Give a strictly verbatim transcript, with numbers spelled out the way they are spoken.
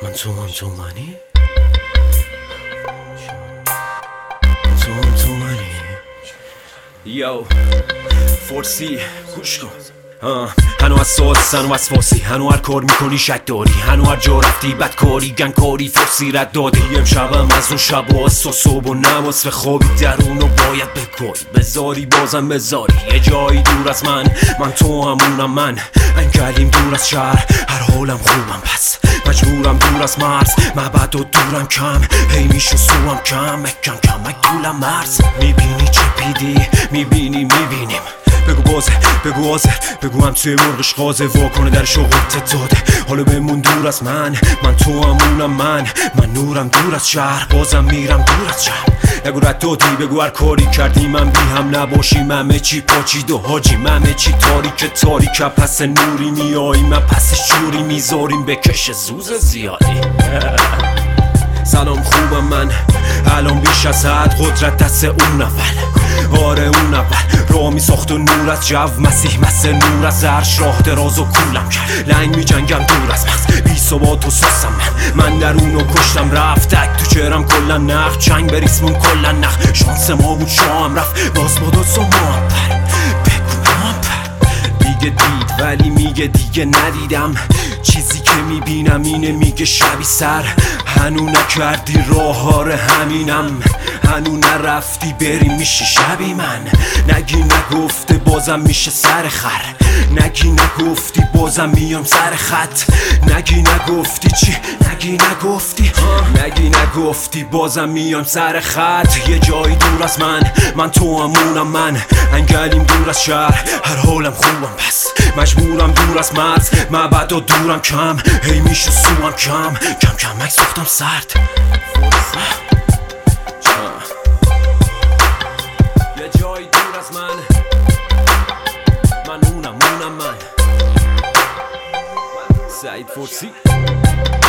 من تو هم تو منی، تو هم تو منی. یو فورسی گوش کن، هنو از ساس هنو از فاسی، هنو هر کار میکنی شک داری، هنو هر جا رفتی بدکاری گنکاری فورسی رد دادی. امشبم از اون شب و از صبح و نماز خوابی درونو باید بکاری، بذاری بازم بذاری یه جایی دور از من. من تو همونم، من انگلیم دور از شهر، هر حالم خوبم پس مجبورم دور از مرز. مبعد و دورم کم، هی میشو سوام کم کم کم مگدولم مرز. میبینی چه پیدی، میبینی میبینیم، بگو بازه بگو آزر بگو هم توی مرغش غازه، واکنه در شغلت داده حالا بمون دور از من. من تو همونم، من من نورم دور از شهر، بازم میرم دور از شهر. نگو رد دادی بگو هر کاری کردی من بی هم نباشیم، همه چی پاچید و حاجیم، همه چی تاریک تاریک پس نوری میایی، من پسش جوری میذاریم بکش زوز زیادی. سلام خوبم من الان بیش از حد، قدرت دست اون اول، آره اون اول راه می ساخت و نور از جو، مسیح مثل نور از عرش راه دراز و کولم کرد. لنگ می جنگم دور از مغز، بی ثبات و سوسم من من در اونو کشتم رفت تک تو چهرم کلا نخ، چنگ بریسمون کلا نخ. شانس ما بود شام رفت باز با داد سمان پر بگو من پر. دیگه دید ولی میگه دیگه ندیدم، چیزی که میبینم اینه میگه شبی سر. هنو نکردی راهاره همینم، هنو نرفتی بری میشی شبی من. نگی نگفته بازم میشه سر خر، نگی نگفتی بازم میام سر خط. نگی نگفتی چی، نگی نگفتی نگی نگفتی بازم میام سر خط. یه جایی دور از من، من تو همونم، من انگلیم دور از شهر، هر حالم خوبم پس مجبورم دور از مرز. مبعد و دورم کم، هی میشه سوام کم کم کم مک سفتم سرد. یه جایی دور از من، من اونم اونم من سعید فورسی.